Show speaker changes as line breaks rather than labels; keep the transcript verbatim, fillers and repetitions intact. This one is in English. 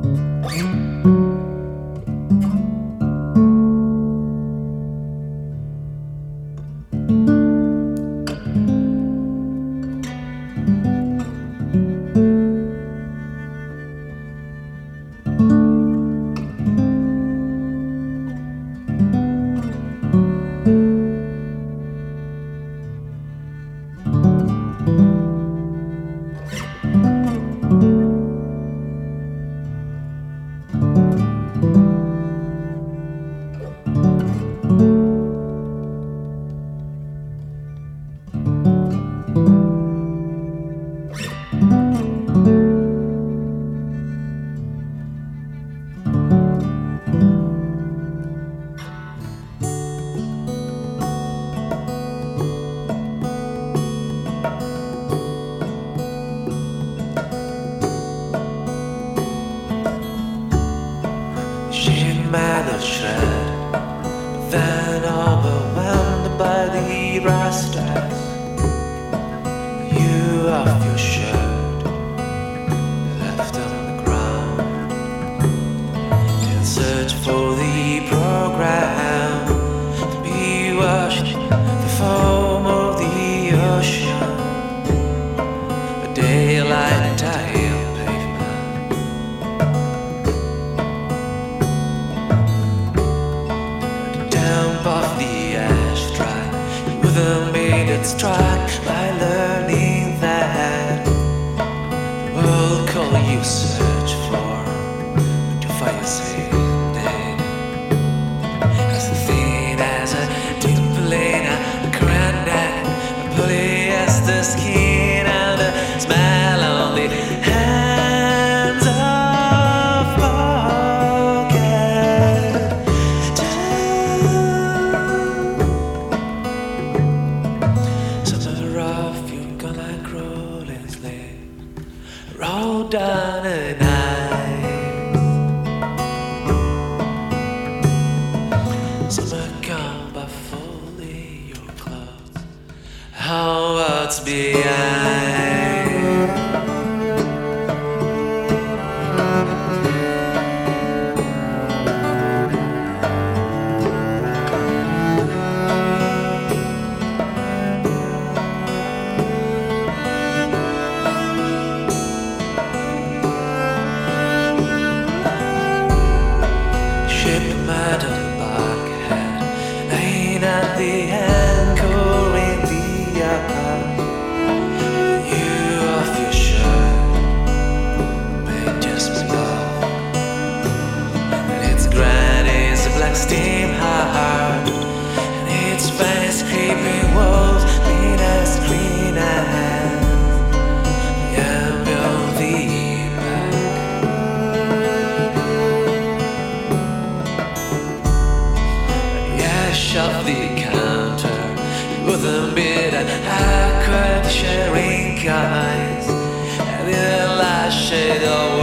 Metal shred, then overwhelmed by the rustlers. You off your shirt, left on the ground, in search for the program to be washed the foam of the ocean, a daylight tile. Off the ashtray, you wouldn't made it struck by learning that the world call you search for, but you find yourself dead. As thin as a dimple in a granite, a polyester skin and the smell on the hands of pocket. Roll down an ice. Summer come by fully your clothes. How what's behind? Metal bucket, laying at the anchor in the eye. You off your shirt, made just below. And its grind is a black steam heart, and its face creeping walls mean as green as the amber of the of the counter with a bit and awkward sharing eyes, and in the last shade of